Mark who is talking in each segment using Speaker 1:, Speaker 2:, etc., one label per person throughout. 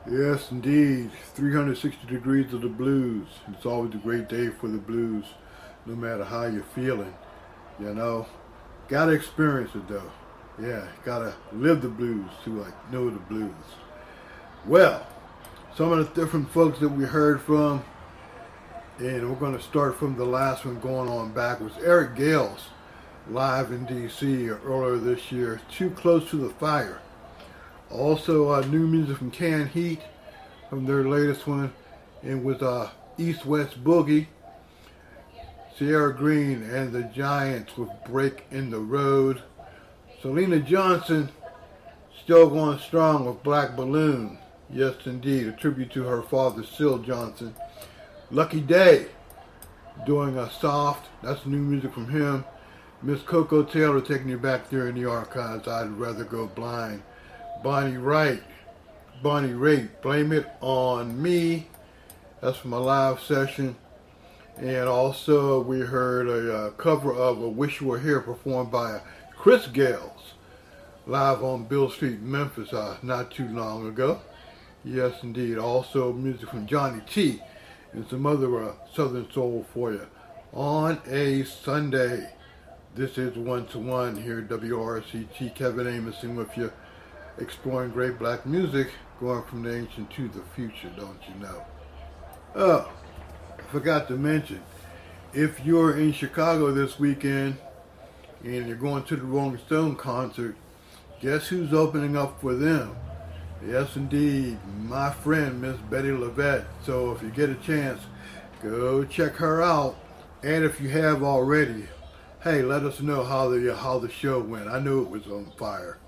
Speaker 1: Yes, indeed. 360 degrees of the blues. It's always a great day for the blues, no matter how you're feeling. You know, gotta experience it though. Yeah, gotta live the blues to know the blues. Well, some of the different folks that we heard from, and we're going to start from the last one going on back, was Eric Gales live in D.C. earlier this year, Too Close to the Fire. Also, new music from Canned Heat from their latest one, and with East West Boogie. Sierra Green and the Giants with Break in the Road. Selena Johnson still going strong with Black Balloon. Yes, indeed, a tribute to her father, Syl Johnson. Lucky Day doing a Soft. That's new music from him. Miss Coco Taylor taking you back there in the archives. I'd Rather Go Blind. Bonnie Raitt, Blame It on Me. That's from a live session. And also we heard a cover of A Wish You Were Here performed by Chris Gales live on Bill Street, Memphis not too long ago. Yes, indeed. Also music from Johnny T and some other Southern Soul for you. On a Sunday, this is 1-to-1 here at WRCT. Kevin Amoson with you, exploring great black music, going from the ancient to the future, don't you know? Oh, I forgot to mention, if you're in Chicago this weekend and you're going to the Rolling Stone concert, guess who's opening up for them? Yes, indeed, my friend, Miss Betty LaVette. So if you get a chance, go check her out. And if you have already, hey, let us know how the show went. I knew it was on fire.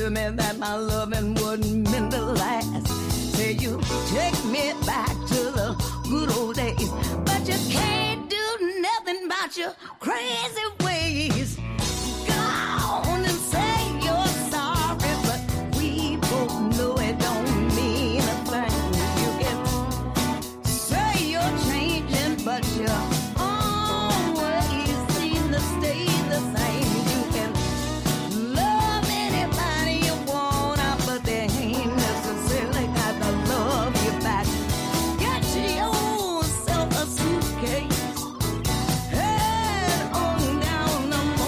Speaker 2: told me that my loving wasn't meant to last. Say you take me back to the good old days, but you can't do nothing about your crazy ways. Go on and say you're sorry, but we both know it don't mean a thing. You can say you're changing, but you always seem to stay the same. You can love anybody you want, but they ain't necessarily got to love you back. Get yourself a suitcase, head on down the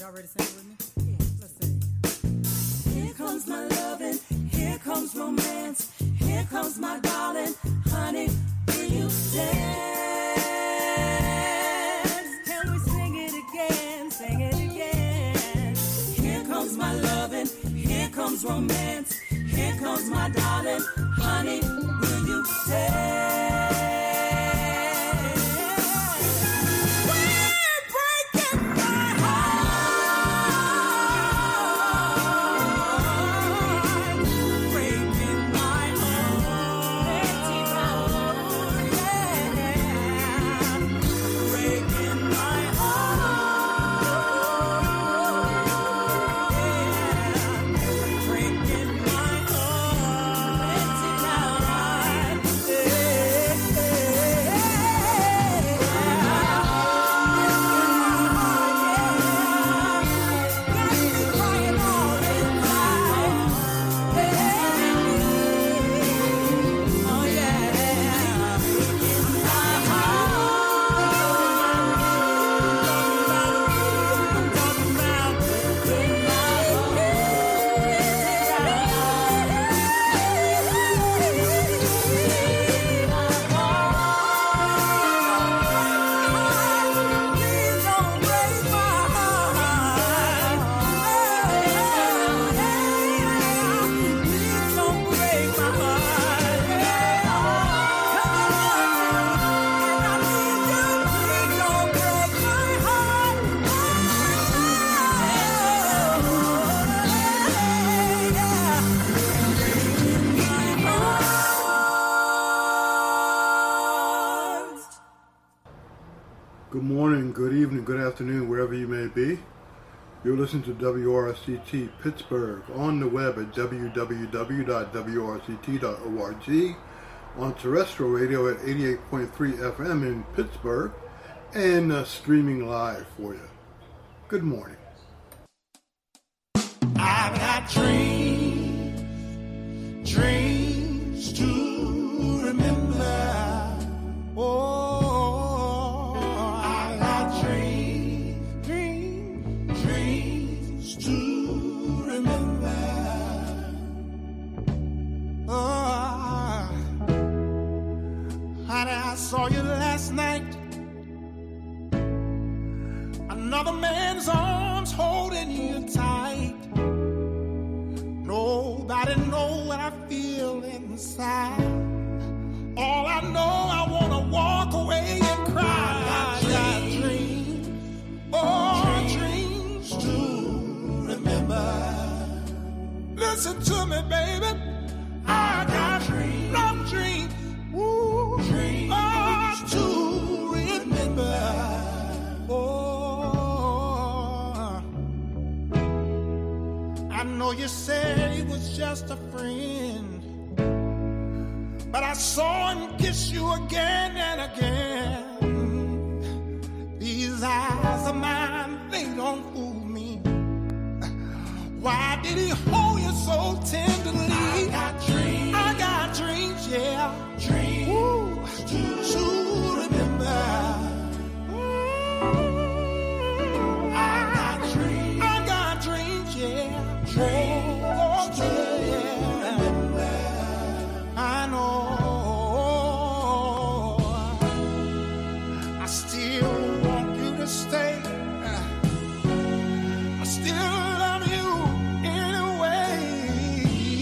Speaker 3: Y'all ready to sing with me? Yeah, let's sing. Here comes my loving, here comes romance, here comes my darling, honey, will you dance? Can we sing it again, sing it again? Here comes my loving, here comes romance, here comes my darling, honey, will you dance?
Speaker 1: Good morning, good evening, good afternoon, wherever you may be. You're listening to WRCT Pittsburgh on the web at www.wrct.org, on terrestrial radio at 88.3 FM in Pittsburgh, and streaming live for you. Good morning.
Speaker 4: I've got dreams to remember. Oh. I saw you last night. Another man's arms holding you tight. Nobody know what I feel inside. All I know, I wanna walk away and cry. I got dreams, dreams to remember. Listen to me, baby. I got love dreams. Ooh, dreams to remember. Oh, I know you said he was just a friend, but I saw him kiss you again and again. These eyes of mine, they don't fool me. Why did he hold you so tenderly? I got dreams, yeah. Dreams to remember. I got dreams, yeah. Dreams to remember. I know. I still want you to stay. I still love you anyway.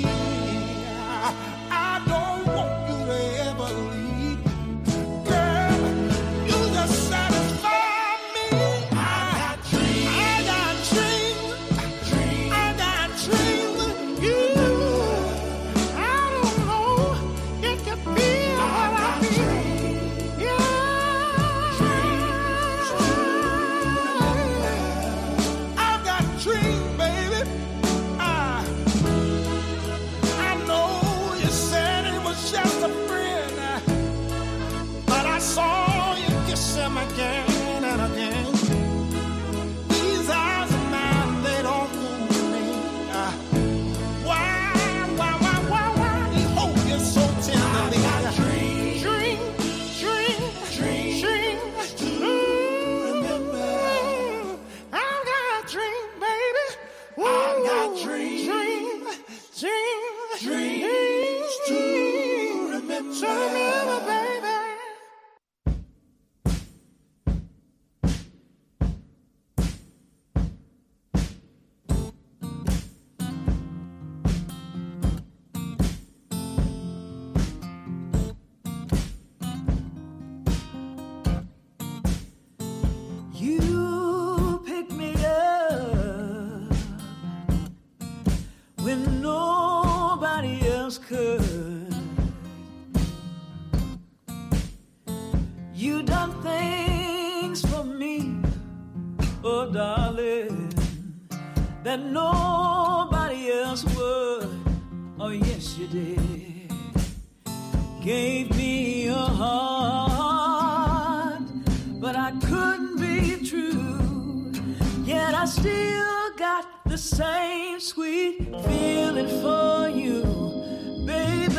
Speaker 3: oh darling, that nobody else would. Oh yes you did. Gave me your heart, but I couldn't be true. Yet I still got the same sweet feeling for you, baby.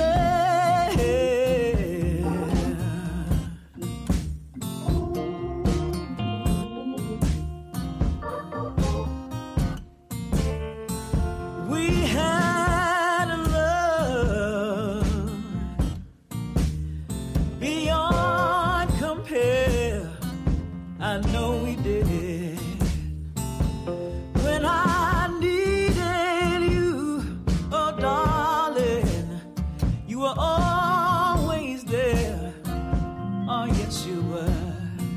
Speaker 3: I know we did. When I needed you, oh darling, you were always there. Oh yes you were.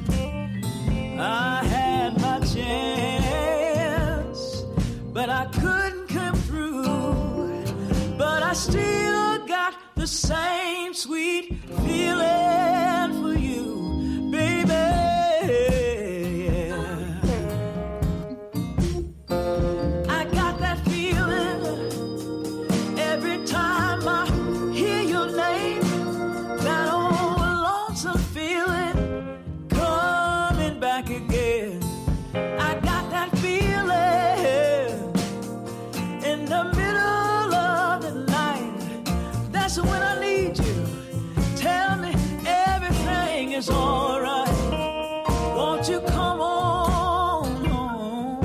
Speaker 3: I had my chance, but I couldn't come through. But I still got the same sweet feeling for you, baby. Again, I got that feeling in the middle of the night. That's when I need you. Tell me everything is alright. Won't you come on home?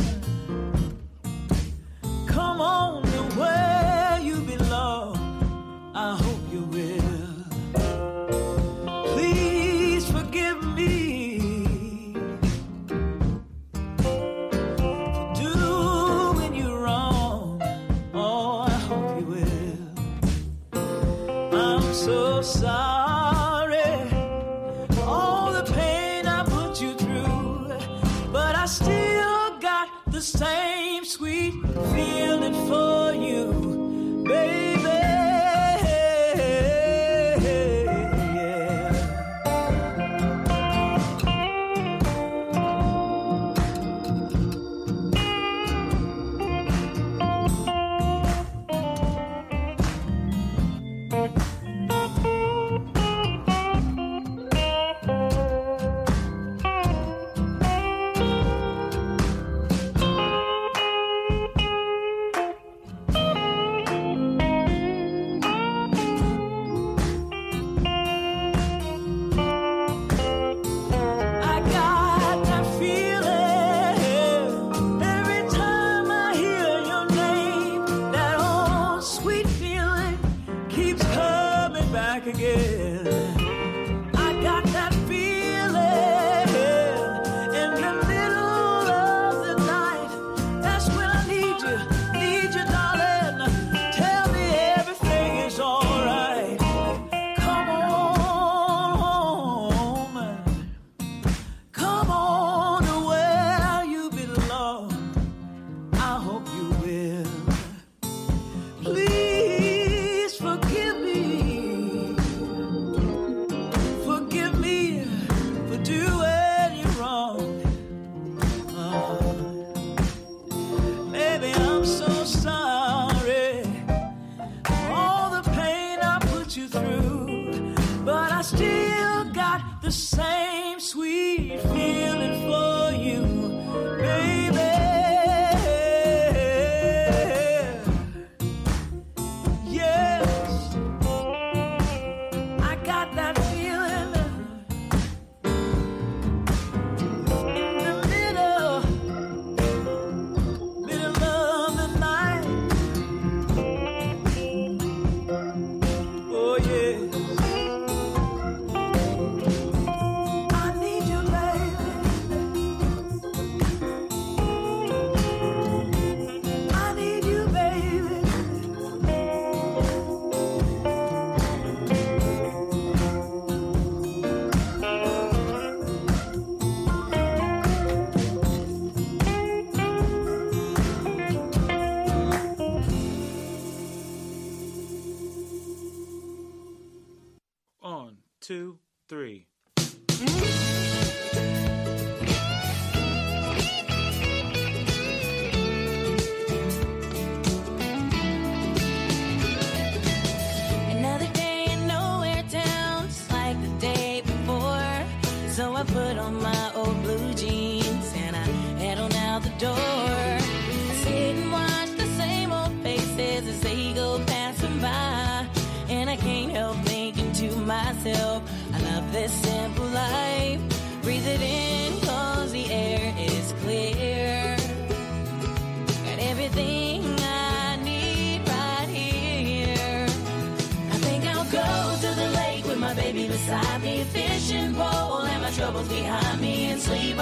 Speaker 3: Come on to where you belong. I hope you will. Please forgive me. So sorry, all the pain I put you through, but I still got the same sweet feeling for you, baby.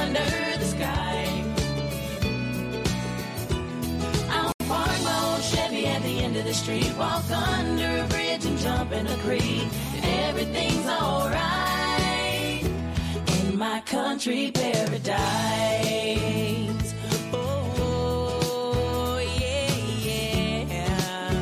Speaker 3: under the sky. I'll park my old Chevy at the end of the street, walk under a bridge and jump in a creek. Everything's alright in my country paradise. Oh, yeah, yeah.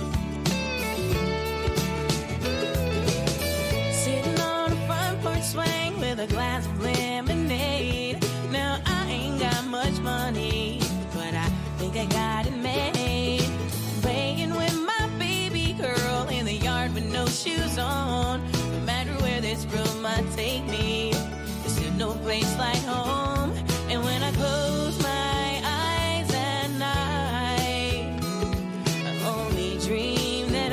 Speaker 3: Sitting on a front porch swing with a glass of lemonade. Now I ain't got much money, but I think I got it made. Playing with my baby girl in the yard with no shoes on. No matter where this room might take me, there's still no place like home. And when I close my eyes at night, I only dream that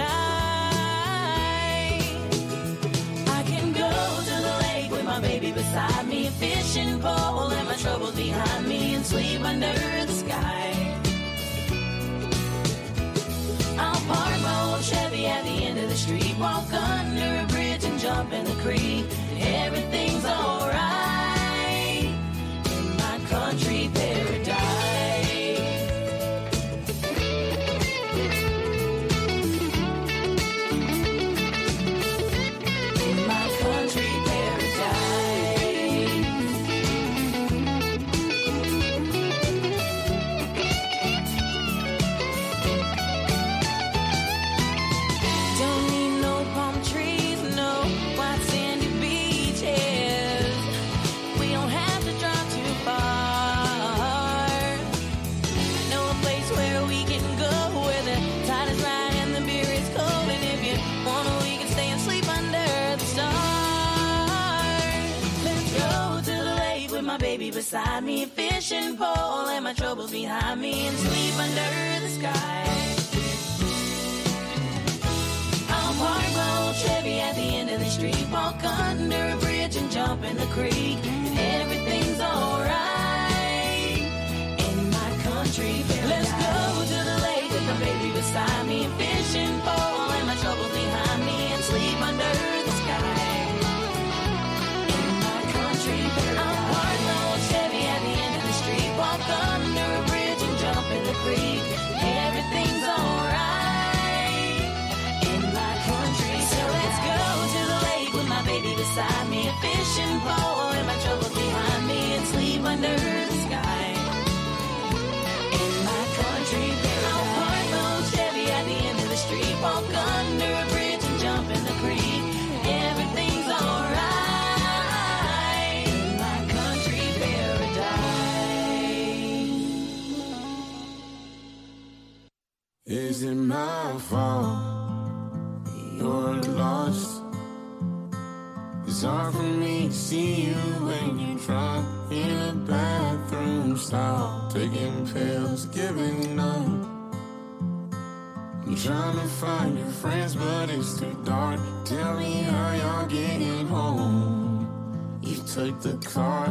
Speaker 3: I can go to the lake with my baby beside me, a fishing pole and my troubles behind me, and sleep under the sky. I'll park my old Chevy at the end of the street, walk under a bridge and jump in the creek. Everything's alright in my country paradise. In my country paradise. Don't need no palm trees, no white sandy beaches. We don't have to drive too far. Know a place where we can go, where the tide is right and the beer is cold. And if you wanna, we can stay and sleep under the stars. Let's go to the lake with my baby beside me, a fishing pole and my troubles behind me, and sleep under the sky. I'll park my old Chevy at the end of the street, walk under a bridge and jump in the creek. Everything's alright in my country paradise. Let's go to the lake with my baby beside me, a fishing pole and my troubles behind me, and sleep under the sky. In my country paradise. I'll park my old Chevy at the end of the street, walk under a bridge and jump in the creek. Everything's alright in my country. So let's go to the lake with my baby beside me, a fishing pole and my troubles behind me, and sleep under the sky. In my country paradise. I'll park my old Chevy at the end of the street, walk under a bridge and jump in the creek. Everything's alright in my country paradise.
Speaker 5: Is it my fault you're lost? It's hard for me to see you when you're drunk in a bathroom stall, taking pills, giving up. I'm trying to find your friends, but it's too dark. Tell me how y'all getting home. You took the car.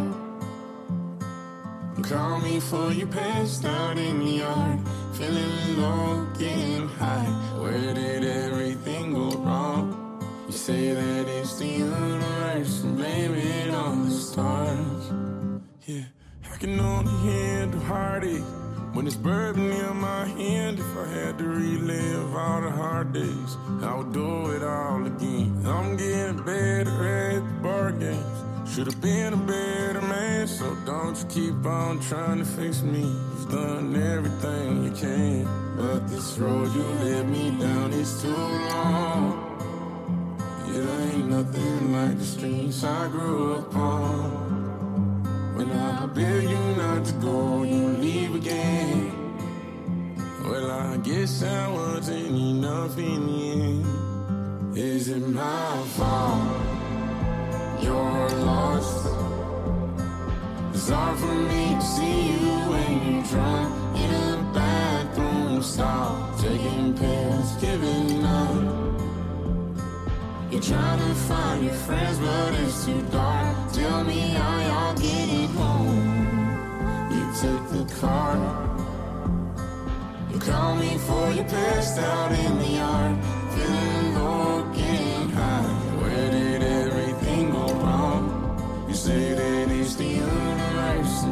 Speaker 5: Call me for you passed out in the yard, feeling low, getting high. Where did everything go wrong? You say that it's the universe and blame it on the stars. Yeah, I can only handle heartache when it's bourbon in my hand. If I had to relive all the hard days, I would do it all again. I'm getting better at the bar games. Should've been a better man, so don't you keep on trying to fix me. You've done everything you can, but this road you led me down is too long. It ain't nothing like the streets I grew up on. When I beg you not to go, you leave again. Well, I guess I wasn't enough in the end. Is it my fault you're lost? It's hard for me to see you when you're drunk in a bathroom stall, taking pills, giving up. You're trying to find your friends, but it's too dark. Tell me how y'all getting home. You took the car. You called me before you passed out in the yard, feeling low, getting high. Where did everything go wrong? You say that it's the universe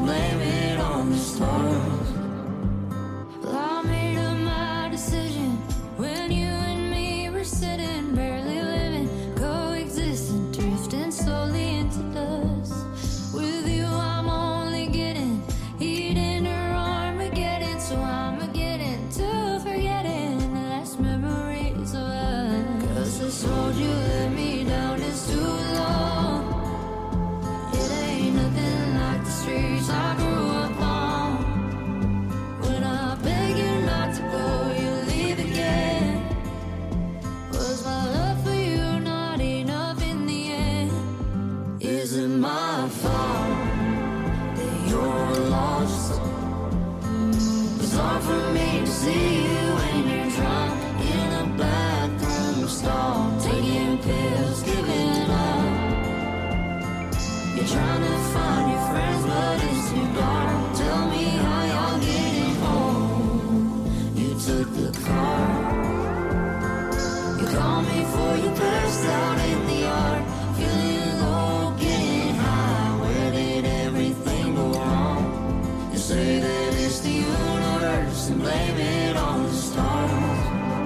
Speaker 5: and blame it on the stars.
Speaker 6: Well, I made up my decision when you and me were sitting, barely living, coexisting, drifting slowly into dust. With you, I'm only getting eaten or Armageddon, so I'm getting to forgetting the last memories of us. 'Cause this road you let me down is too long. It ain't nothing like the streets I grew up on. When I beg you not to go, you leave again. Was my love for you not enough in the end?
Speaker 5: Is it my fault that you're lost? It's hard for me to see you when you're drunk in a bathroom stall, taking pills, giving up. You're trying to find your friends, but it's too dark. Tell me how y'all getting home. You took the car. You called me for your burst out in the yard. Feeling low, getting high. Where did everything go wrong? You say that it's the universe and blame it on the stars.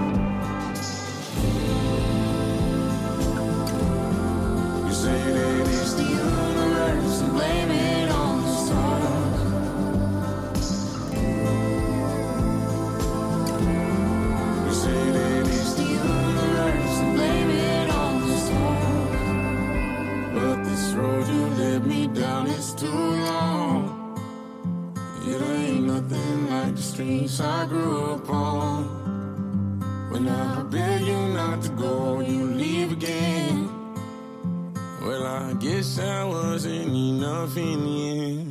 Speaker 5: You say that it's the universe and blame it on the stars. You say that it's the universe and blame it on the stars. But this road you led me down is too long. It ain't nothing like the streets I grew up on. When I beg you not to go, you leave again. Well, I guess that wasn't enough in the end.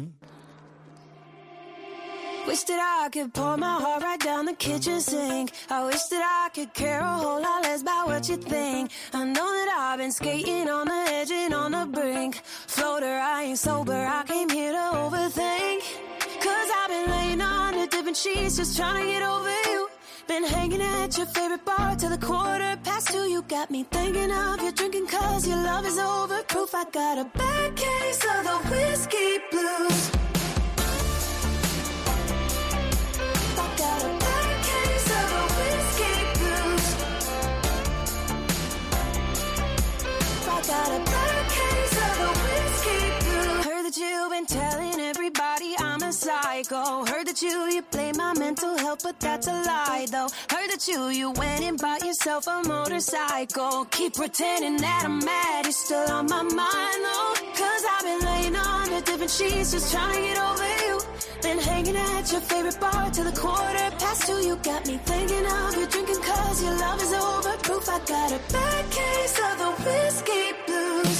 Speaker 3: Wish that I could pour my heart right down the kitchen sink. I wish that I could care a whole lot less about what you think. I know that I've been skating on the edge and on the brink. Floater, I ain't sober, I came here to overthink. 'Cause I've been laying on the different sheets, just trying to get over you. Been hanging at your favorite bar till the 2:15. You got me thinking of you drinking 'cause your love is overproof. I got a bad case of the whiskey blues. I got a bad case of the whiskey blues. I got a bad case of the whiskey blues. Heard that you've been telling everybody I'm a psycho. Heard that you blame my mental health, but that's a lie though. Heard that you went and bought yourself a motorcycle. Keep pretending that I'm mad, you're still on my mind though. 'Cause I've been laying on the different sheets, just trying to get over you. Been hanging at your favorite bar till the 2:15. You got me thinking of you drinking 'cause your love is overproof. I got a bad case of the whiskey blues.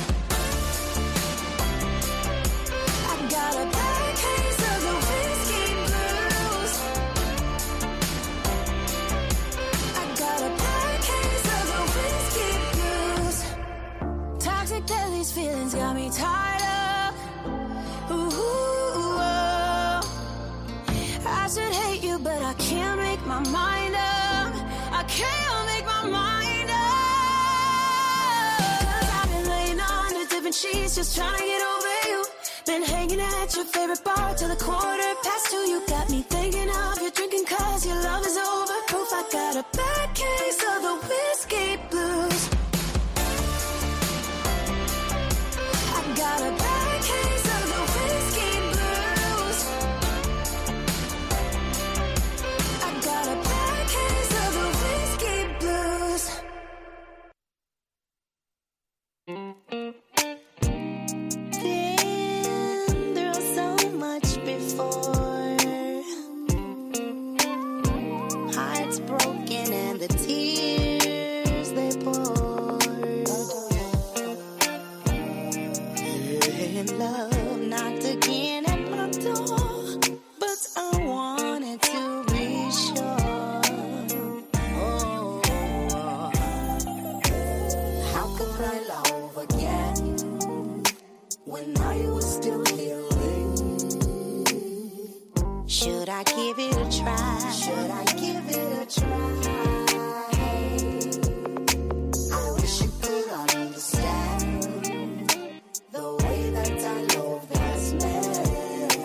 Speaker 3: I got a bad case of the whiskey blues. I got a bad case of the whiskey blues. Toxic that these feelings got me tired of. Ooh, oh. I should hate you, but I can't make my mind up. I can't make my mind up. 'Cause I've been laying on the different sheets, just trying to get over you. Been hanging at your favorite bar till the 2:15. You got me thinking of you drinking 'cause your love is overproof. I got a bad case of the whiskey blues. I got a bad case of the whiskey blues. I got a bad case of the whiskey blues.
Speaker 7: Hearts broken and the tears they pour. And love knocked again at my door, but I wanted to be sure. Oh, how could I love again when I was still healing? Should I give it a try? Should I give it a try? I wish you could understand the way that I love this man.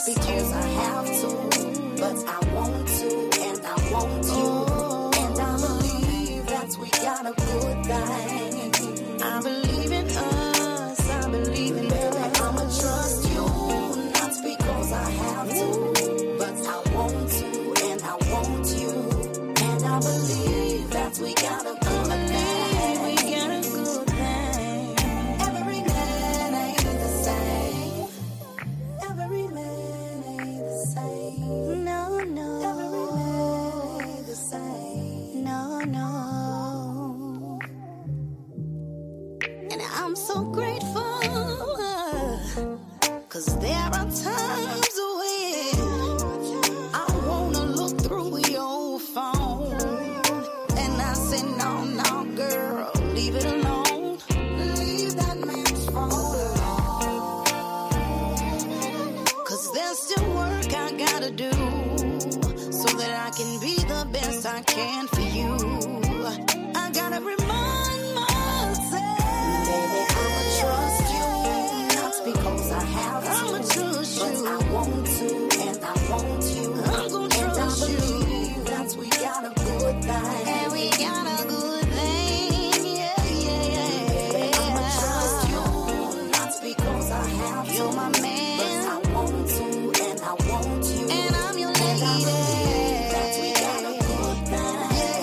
Speaker 7: Not because I have to, but I want to, and I want you. And I believe that we got a good thing. I believe in us, I believe in baby. I'ma trust you, not because I have to, but I want to, and I want you. And I believe that we got a good thing. We got a good thing. Every man ain't the same. Every man ain't the same. No, no. Every man ain't the same. No, no. And I'm so grateful, 'cause there are times when I wanna look through your phone and I say, no, no, girl, leave it alone. Leave that man's phone alone. 'Cause there's still work I gotta do so that I can be the best I can for you. I gotta remind myself, baby, I'ma trust you, not because I have to, I'ma trust you, but I want to, and I want you. I'm gonna trust you. That we got a good thing, and we got a good thing, yeah, yeah, yeah. I'ma trust you, not because I have to. You're my man, but I want to, and I want you, and I'm your lady. That we got a good thing,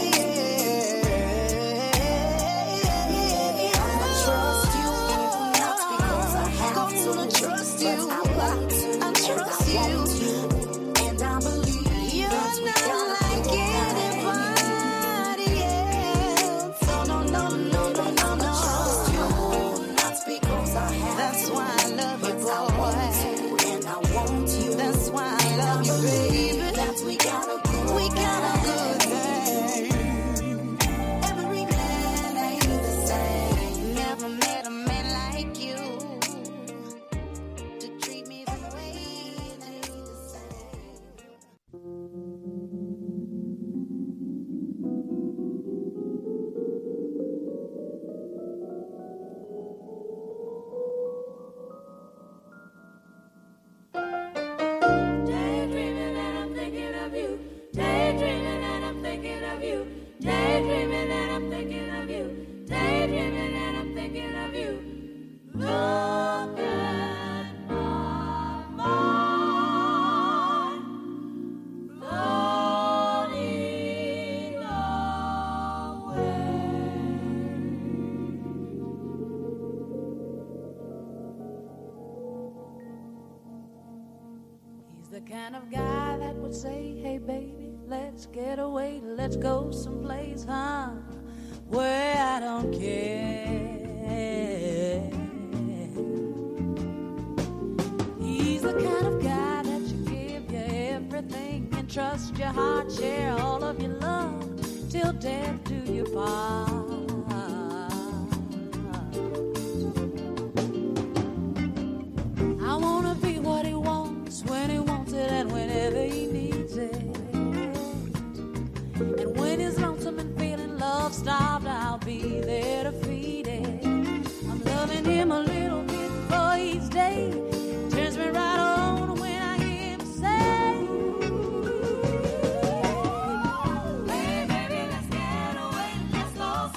Speaker 7: yeah. I'ma trust you, not because I have to. Gonna trust you, but I want to, I trust you, and I believe you're not like anybody else. So no, no, no, no, no, no. Trust you, not because I have. That's why I love you, boy, and I want you. That's why I love you, baby. That we got a good thing. Every man ain't the same. Never met a man like you to treat me the way that you say.
Speaker 3: Daydreaming and I'm thinking of you. Daydreaming and I'm thinking of you. Daydreaming and I'm thinking of you. Daydreaming and I'm thinking of you. Look at my mind floating away. He's the kind of guy that would say, hey baby, let's get away, let's go someplace, huh, where I don't care. He's the kind of guy that you give you everything and trust your heart, share all of your love till death do you part. I wanna be what he wants when he wants it and whenever he needs it. And when he's lonesome and feeling love-starved, I'll be there to feed it. I'm loving him a little bit for each day. Turns me right on when I hear him say, hey baby, let's get away, let's go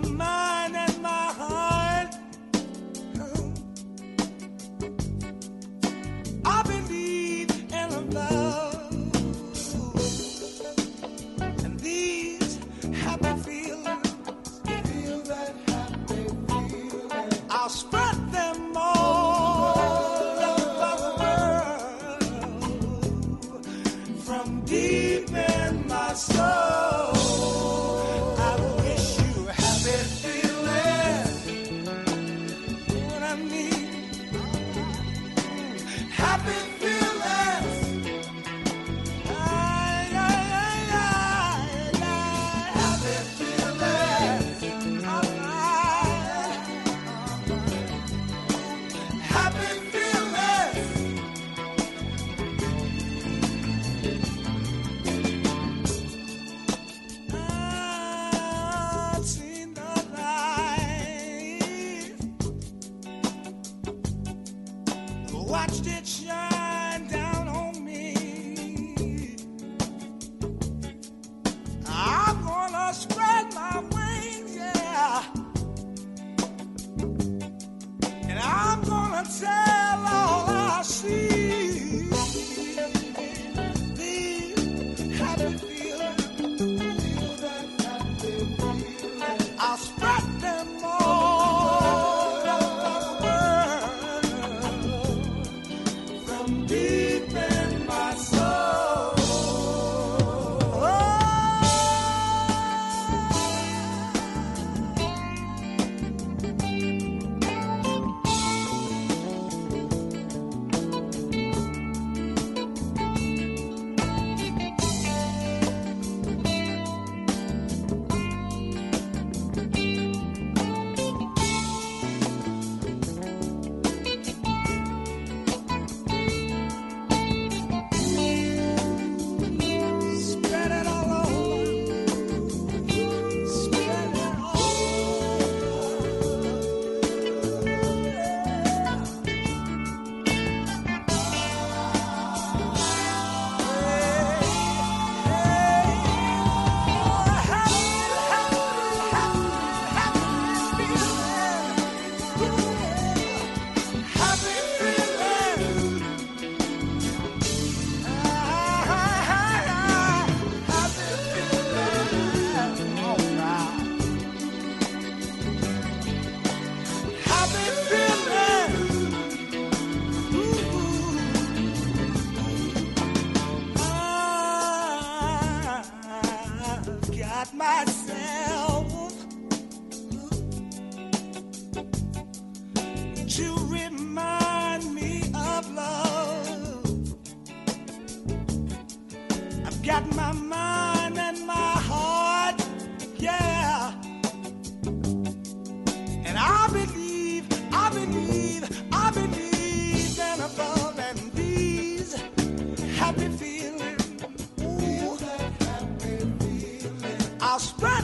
Speaker 4: mind and my heart. I believe in love, and these happy feelings, feel that happy feeling, I'll spread them all over the world, from deep in my soul. I wish you happy feelings, what I mean. Happy feelings. Ay, ay, ay, ay, ay. Happy feelings. All right. Happy feelings. I've seen the light, watched it shine down on me. I'm gonna spread my wings, yeah, and I'm gonna tell all I see. These happy feelings, feel that happy feeling, I'll spread them all over the world, from deep in my soul. Spread it all over. Spread it all got myself to remind me of love. I've got my mind and my heart, yeah, and I believe in above and these happy feelings. Ooh, I'll spread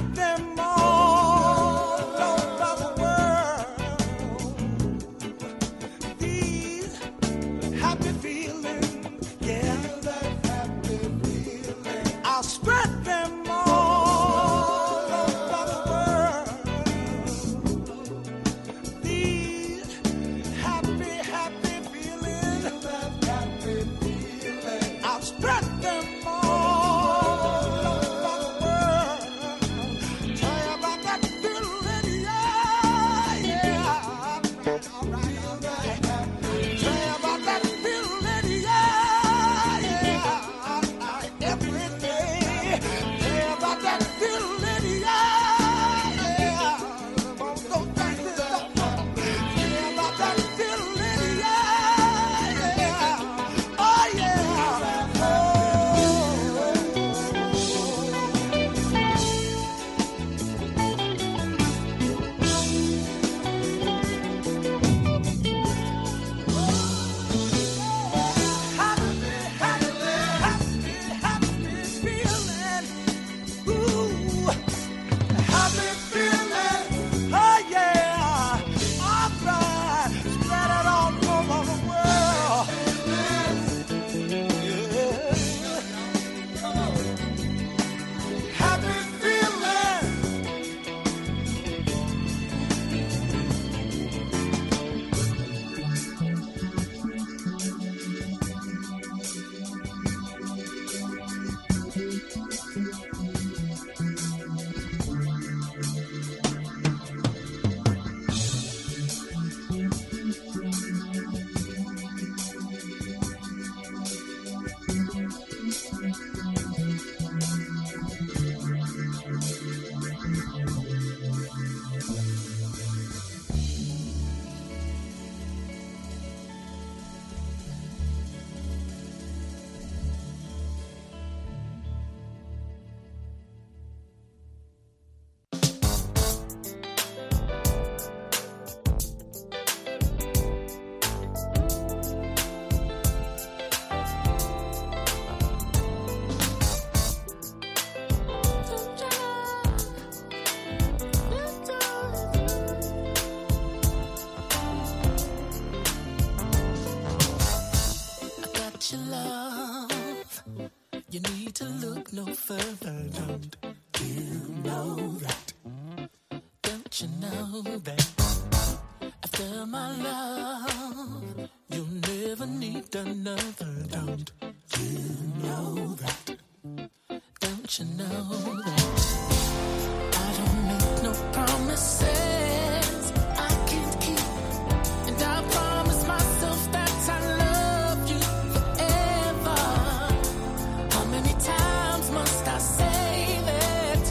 Speaker 4: want your love, you need to look no further. Don't you know that? Don't you know that? After my love, you'll never need another. Don't you know that? Don't you know that? I don't make no promises I can't keep, and I promise myself that I love you forever. How many times must I say that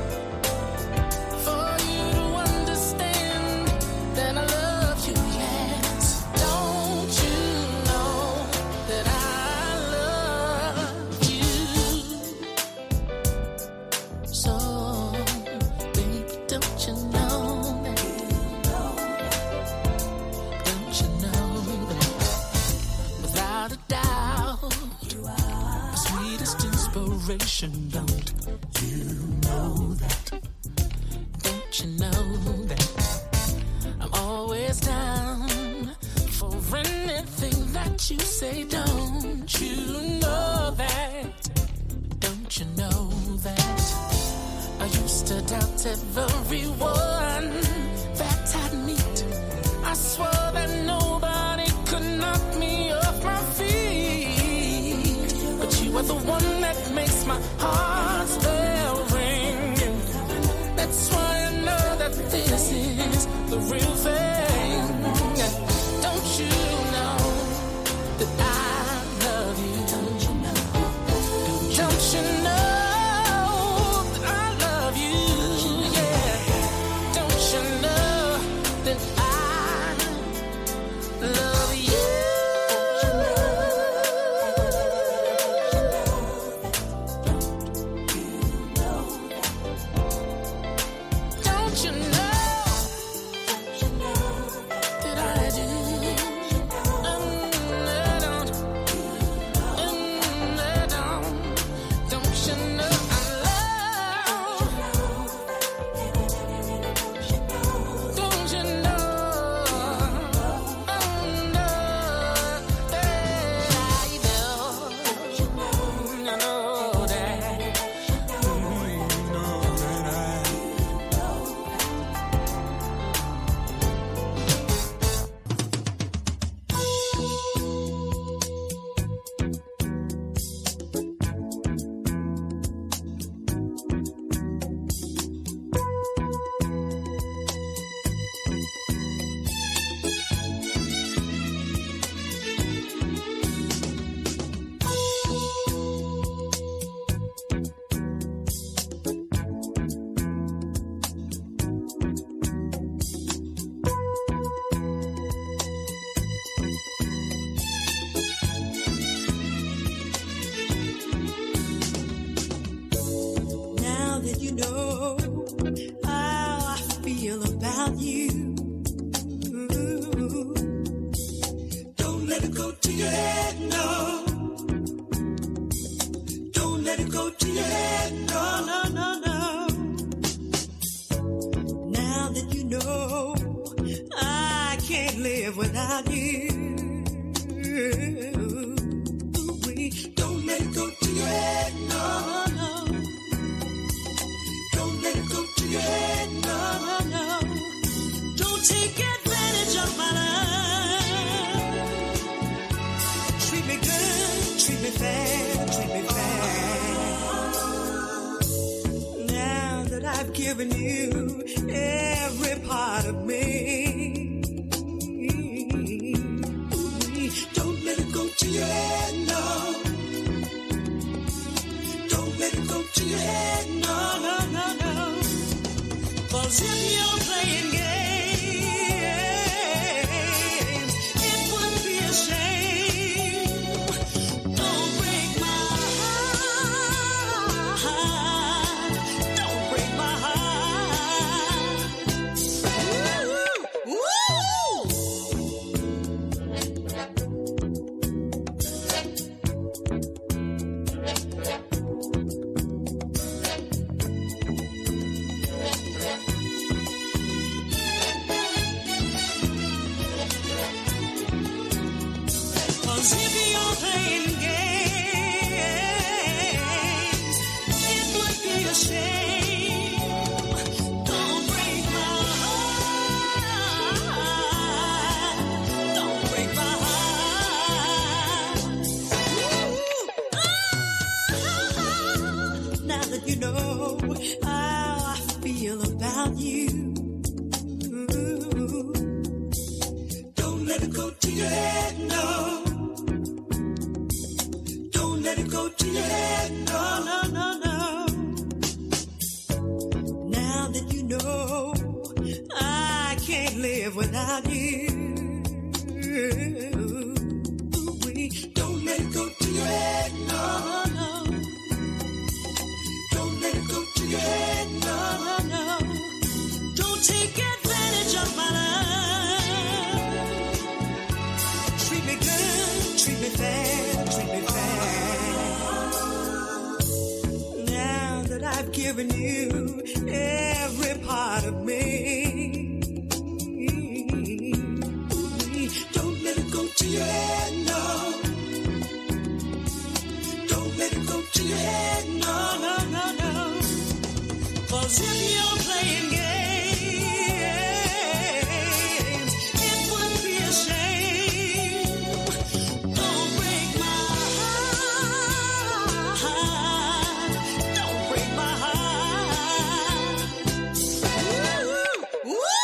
Speaker 4: for you to understand that I love you? Yes, don't you know that I love you? So, baby, don't you know that? Don't you know that? Without a doubt, you are the sweetest inspiration. Don't you know that? Don't you know that? I'm always down for anything that you say. Don't you know that? Don't you know that? I used to doubt everyone that I'd meet. I swore that nobody could knock me off my feet, but you are the one that makes my heart still ring. That's why I know that this is the real thing. Don't you know that I love you? Don't you know? Don't you know that I love you? Yeah. Don't you know that I love you? Don't you know that I do? Don't you know I love? Don't you know? I know that.
Speaker 3: Now that you know how I feel about you, don't let it go to your head, no. Don't let it go to your head, no, no, no, no. Now that you know I can't live without you, don't let it go to your head, no, no. Don't let it go to your head, no, no, no. Don't take advantage of my love. Treat me good, treat me fair, treat me fair. Now that I've given you every part of me, don't let it go to your head, no. Don't let it go to your head, no, no, no, no. 'Cause if you're playing games, it would be a shame. Don't break my heart. Don't break my heart. Ooh,
Speaker 4: 'Cause if you're playing games, it would be a shame. Don't break my heart. Don't break my heart. Ooh. Now that you know how I feel about you, don't let it go to your head, no. Don't let it go to your head, no, no, no, no. Now that you know I can't live without you, don't let it go to your head, no, no. Don't let it go to your head, no, no, no. Don't take advantage of my love. Treat me good, treat me fair, treat me fair. Now that I've given you every part of me, don't let it go to your head, no. Don't let it go to your head, no, no, no, no. 'Cause if you're playing games, it would be a shame. Don't break my heart. Don't break my heart. Woo! Woo!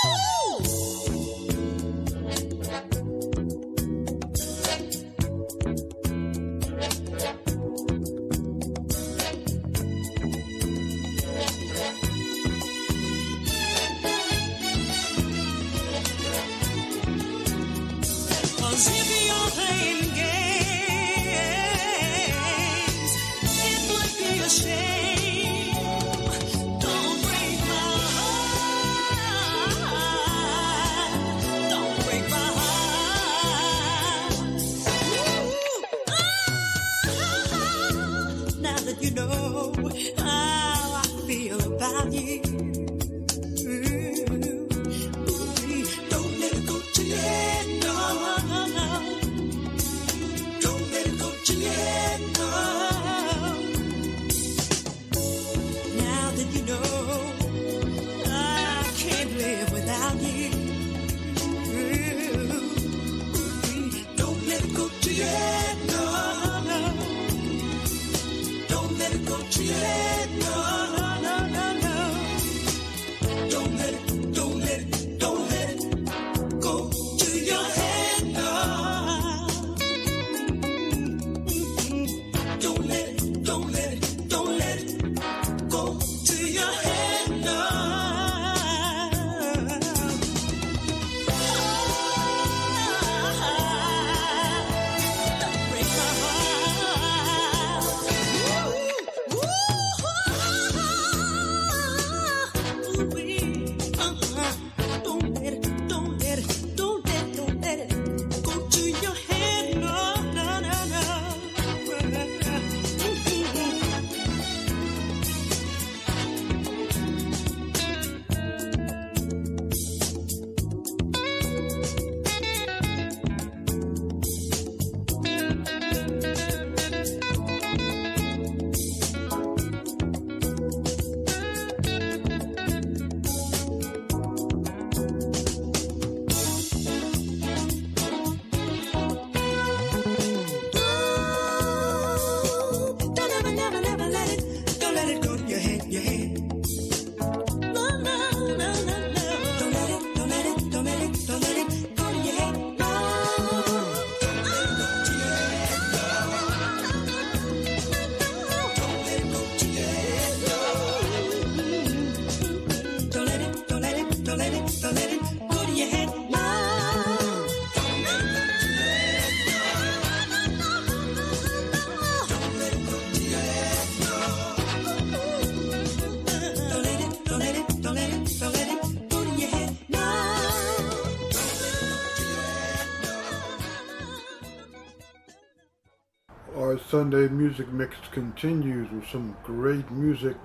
Speaker 1: Our Sunday music mix continues with some great music.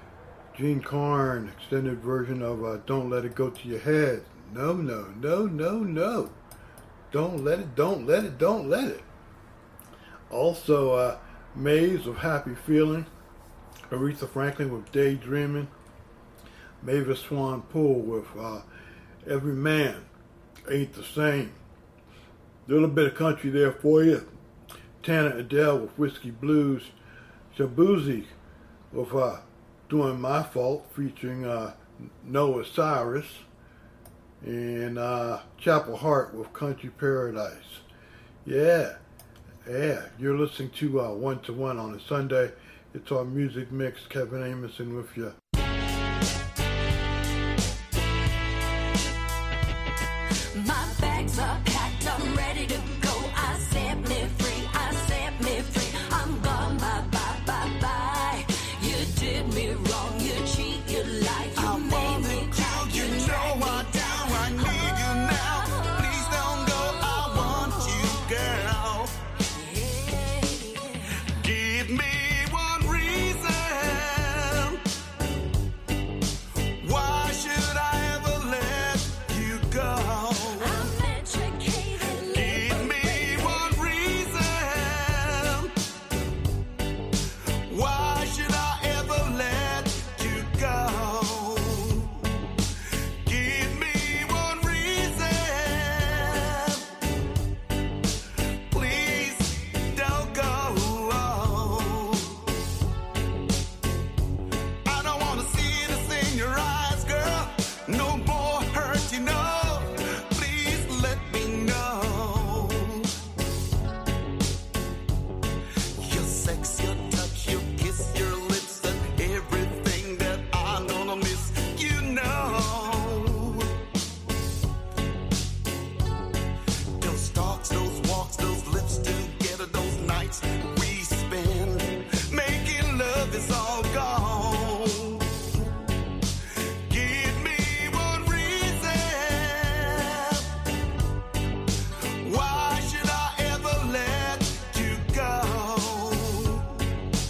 Speaker 1: Gene Carn, extended version of Don't Let It Go to Your Head. No, no, no, no, no. Don't let it, don't let it, don't let it. Also, Maze of Happy Feeling, Aretha Franklin with Daydreaming, Mavis Swan Poole with Every Man Ain't the Same. A little bit of country there for you. Tana Adele with Whiskey Blues, Shabuzi with Doing My Fault featuring Noah Cyrus, and Chapel Hart with Country Paradise. Yeah, you're listening to One to One on a Sunday. It's our music mix. Kevin Amerson with you.
Speaker 2: My bags are packed, I'm ready to go. I set me free, I'm gone, bye, bye, bye, bye. You did me wrong, you cheat, you lied, you made me cry, you know what down. I need you now, please don't go, I want you, girl.
Speaker 4: Give me one reason. Why should I ever let you go?
Speaker 2: I'm educated.
Speaker 4: Give me one reason. Why should I ever let you go? Give me one reason. Please don't go. I don't want to see this in your eyes, girl. No more hurt, you know. Please let me know. Your sex, your touch, your kiss, your lips, and everything that I'm gonna miss, you know. Those talks, those walks, those lips together, those nights we spend making love is all gone. Give me one reason. Why should I ever let you go?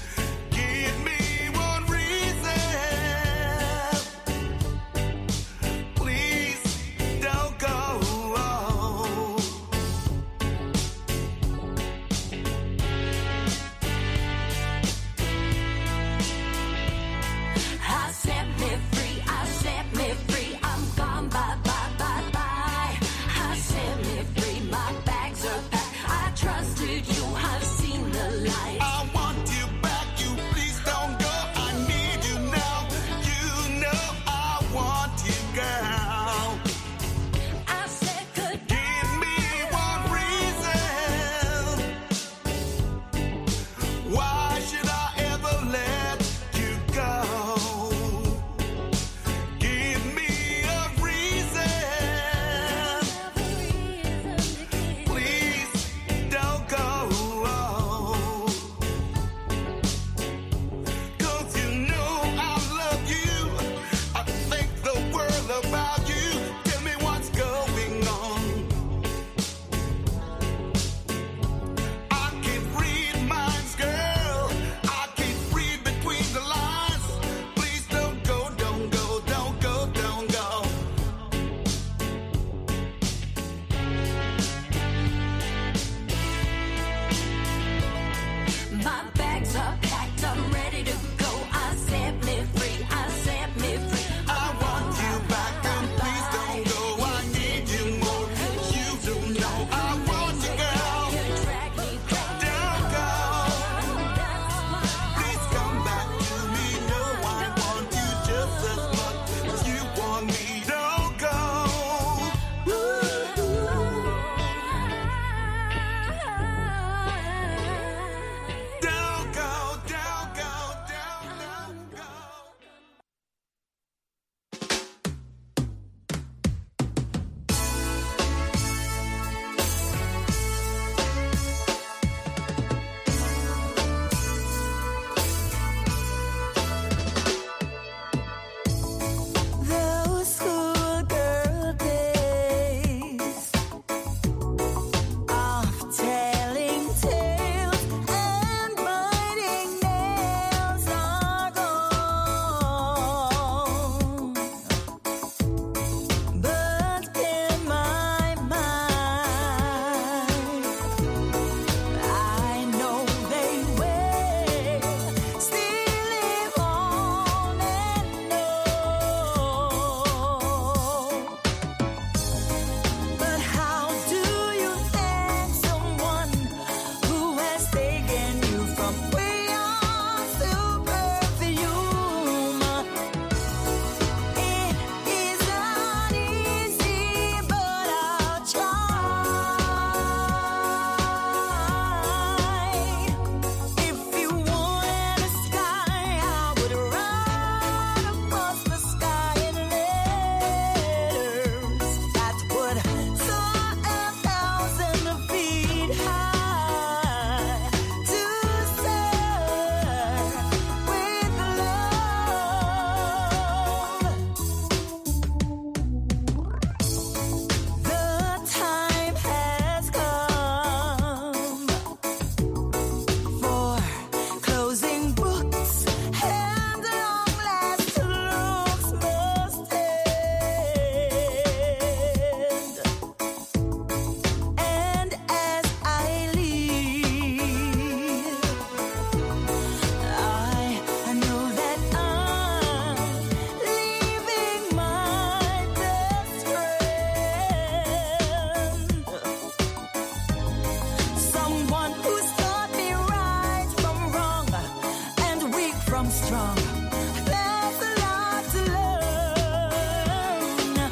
Speaker 3: Armstrong. There's a lot to learn.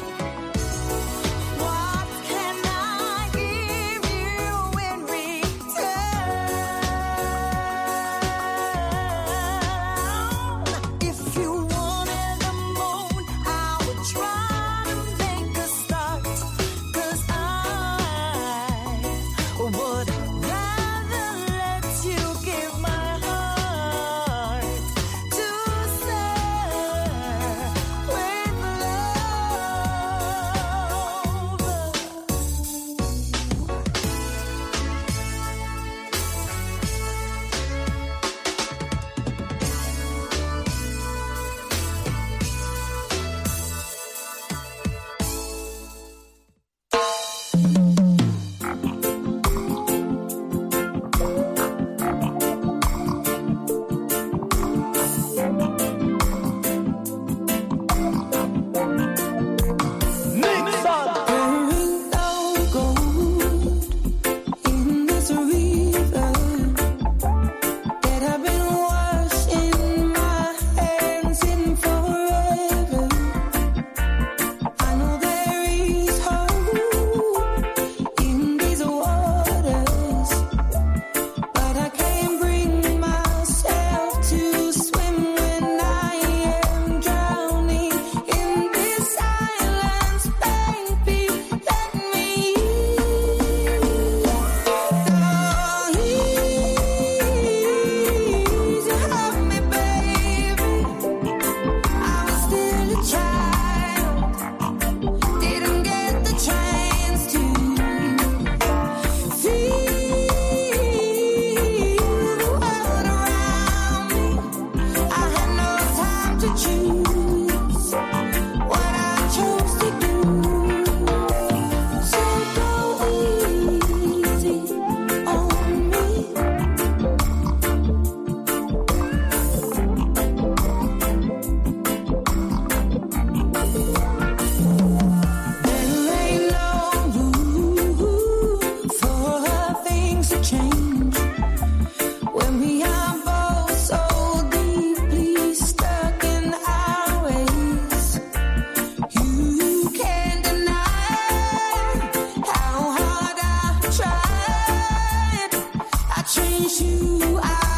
Speaker 3: What can I give you in return? If you wanted the moon, I would try to make a start. 'Cause I would rather let you give my heart to serve with you.